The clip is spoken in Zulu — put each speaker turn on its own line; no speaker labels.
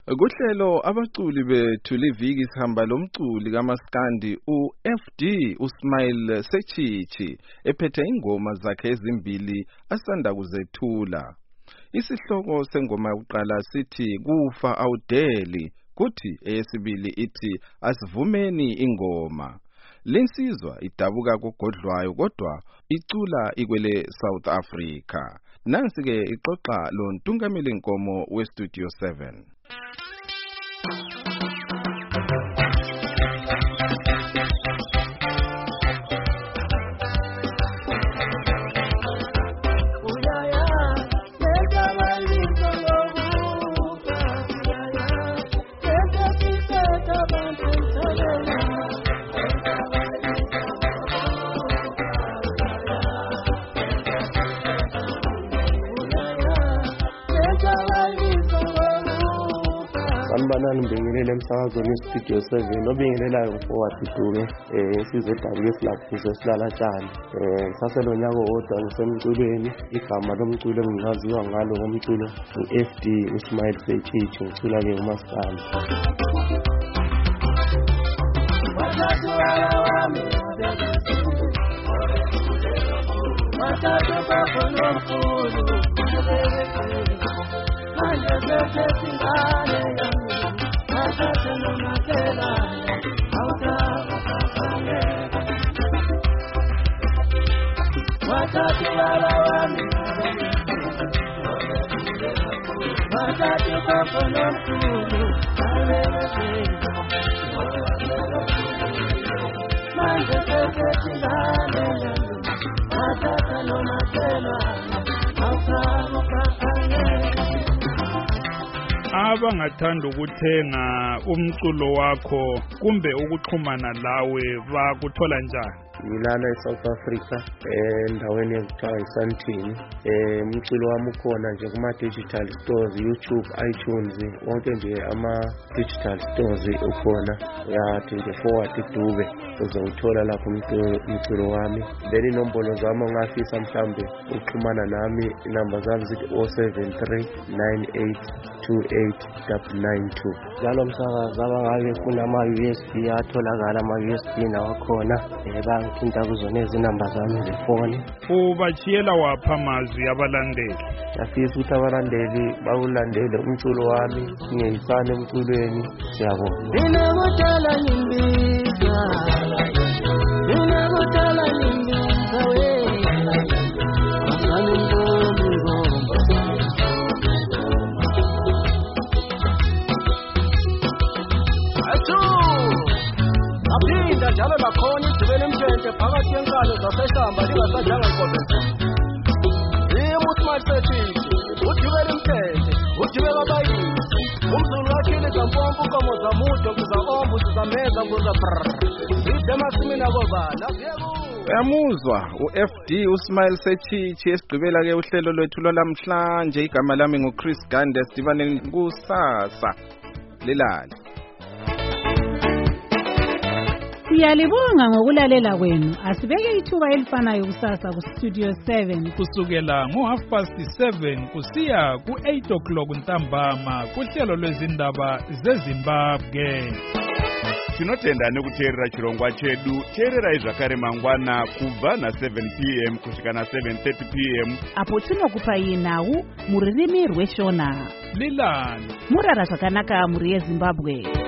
Kuhlelo abaculi bethu liviki sihamba lomculi kaMaskandi uFD Usmail Sechichi ephethe ingoma zakhe ezimbili asanda kuzethula. Isihloko sengoma yokuqala sithi kufa awudeli, kuthi eyesibili ithi asivumeni ingoma. Lensizwa idabuka kugodlwayo kodwa icula ikwele South Africa. Nansi ke ixoxa lo ntungameli nkomo weStudio 7.
Banani mbingelele emsakazweni weStudio 7 obingelelayo mfowethu Dube insizwe edabuke silaphuze silala tshani saselo nyako odwa ngisemculweni igama lomculo engilaziwa ngalo ngomculo uFD Usmail Sechichi ngicula ke uMaskandi.
Abangathanda ukuthenga umculo wakho kumbe ukuxhumana lawe bakuthola njani?
Ngilana eSouth Africa endaweni ekuthiwa iSandton. Umculo wami ukhona nje kuma digital stores, YouTube, iTunes, wonke nje ama digital stores ukhona. Yathi nje forward Dube uzowuthola lapho umculo wami. Then inombolo zami ongafisa mhlambe ukuxhumana nami, inamba zami zithi 073982892. Njalo msakazi abangabe funa ama USB atholakala ama USB nawakhona bangithinta kuzona izinamba zami zefoni.
Ubachiyela wapha amazwi abalandeli?
Yafisa ukuthi abalandeli bawulandele umculo wami, ngiyisane emculweni. Siyabonga.
Ninakuthala ngimbisa, ninakuthala ngimbisa we. Aphinda njalo lakhona idubele emtshente phakathi kwenkalo zaseshamba lingasajanga inkobeza. Usmail Sechichi udubele emtshente, udube kabayisi. Umzulu wakhile zampompo ukomo zamudo kuzaombu zizameza kuza brrr. Ide masimina kobana siyeko.
Uyamuzwa uFD Usmail Sechichi esigqibela ke uhlelo lwethu lwamhlanje. Igama lami nguChris Gande, sidibane kusasa. Lelali.
Siyalibonga ngokulalela kwenu. Asibeke ithuba elifanayo kusasa kuStudio 7
kusukela ngo7:30 kusiya ku8 o'clock ntambama kuhlelo lwezindaba zeZimbabwe.
Tinotenda nekuteerera chirongwa chedu. Teererai zvakare mangwana kubva na7 p.m. kusvika na7:30 p.m.
apo tinokupai nhau mururimi rweshona.
Lilani
Murara zvakanaka muri yeZimbabwe.